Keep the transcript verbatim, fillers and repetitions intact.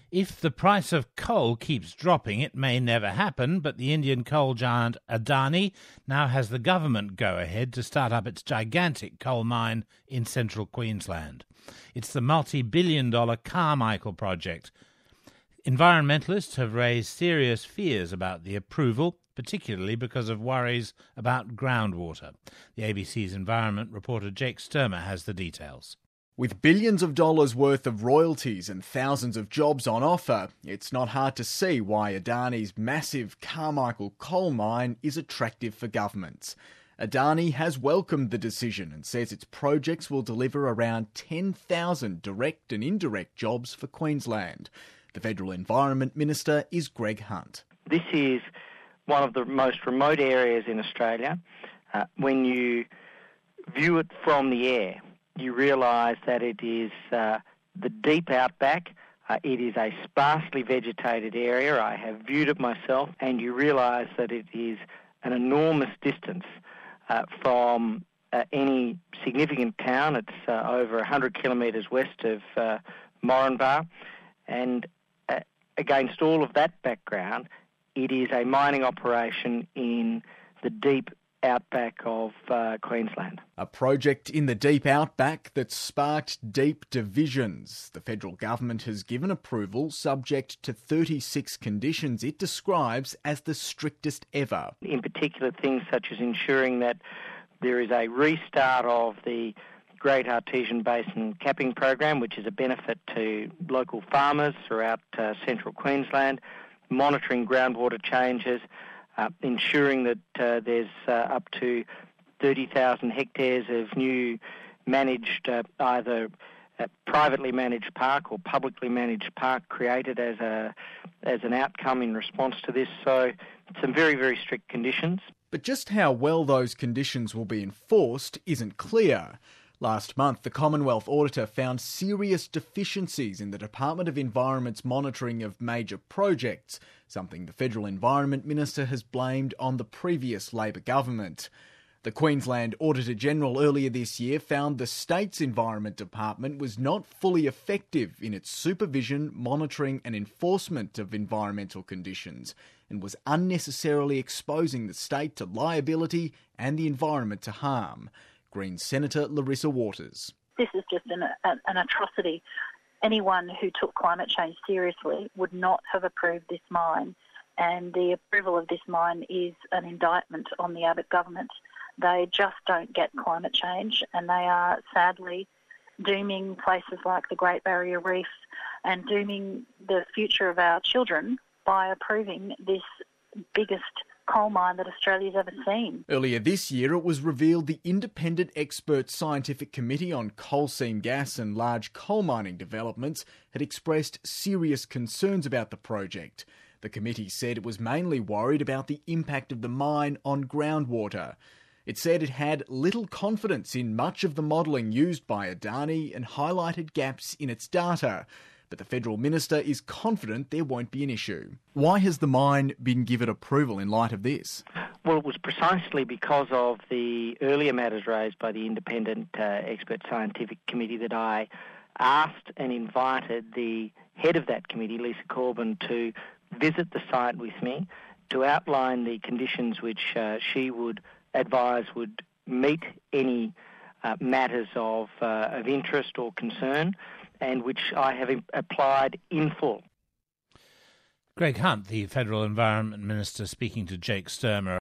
If the price of coal keeps dropping, it may never happen, but the Indian coal giant Adani now has the government go-ahead to start up its gigantic coal mine in central Queensland. It's the multi-billion dollar Carmichael project. Environmentalists have raised serious fears about the approval, particularly because of worries about groundwater. The A B C's environment reporter Jake Sturmer has the details. With billions of dollars worth of royalties and thousands of jobs on offer, it's not hard to see why Adani's massive Carmichael coal mine is attractive for governments. Adani has welcomed the decision and says its projects will deliver around ten thousand direct and indirect jobs for Queensland. The Federal Environment Minister is Greg Hunt. This is one of the most remote areas in Australia. Uh, when you view it from the air, you realise that it is uh, the deep outback. Uh, it is a sparsely vegetated area. I have viewed it myself, and you realise that it is an enormous distance uh, from uh, any significant town. It's uh, over one hundred kilometres west of uh, Moranbah, and uh, against all of that background, it is a mining operation in the deep outback of uh, Queensland. A project in the deep outback that sparked deep divisions. The federal government has given approval subject to thirty-six conditions it describes as the strictest ever. In particular, things such as ensuring that there is a restart of the Great Artesian Basin capping program, which is a benefit to local farmers throughout uh, central Queensland, monitoring groundwater changes, Uh, ensuring that uh, there's uh, up to thirty thousand hectares of new managed, uh, either uh, privately managed park or publicly managed park created as a as an outcome in response to this. So some very, very strict conditions. But just how well those conditions will be enforced isn't clear. Last month, the Commonwealth Auditor found serious deficiencies in the Department of Environment's monitoring of major projects, something the Federal Environment Minister has blamed on the previous Labor government. The Queensland Auditor-General earlier this year found the state's Environment Department was not fully effective in its supervision, monitoring and enforcement of environmental conditions, and was unnecessarily exposing the state to liability and the environment to harm. Greens Senator Larissa Waters. This is just an, an atrocity. Anyone who took climate change seriously would not have approved this mine, and the approval of this mine is an indictment on the Abbott government. They just don't get climate change, and they are sadly dooming places like the Great Barrier Reef and dooming the future of our children by approving this biggest coal mine that Australia's ever seen. Earlier this year, it was revealed the Independent Expert Scientific Committee on Coal Seam Gas and Large Coal Mining Developments had expressed serious concerns about the project. The committee said it was mainly worried about the impact of the mine on groundwater. It said it had little confidence in much of the modelling used by Adani and highlighted gaps in its data. But the federal minister is confident there won't be an issue. Why has the mine been given approval in light of this? Well, it was precisely because of the earlier matters raised by the Independent uh, Expert Scientific Committee that I asked and invited the head of that committee, Lisa Corbin, to visit the site with me to outline the conditions which uh, she would advise would meet any uh, matters of, uh, of interest or concern, and which I have applied in full. Greg Hunt, the Federal Environment Minister, speaking to Jake Sturmer.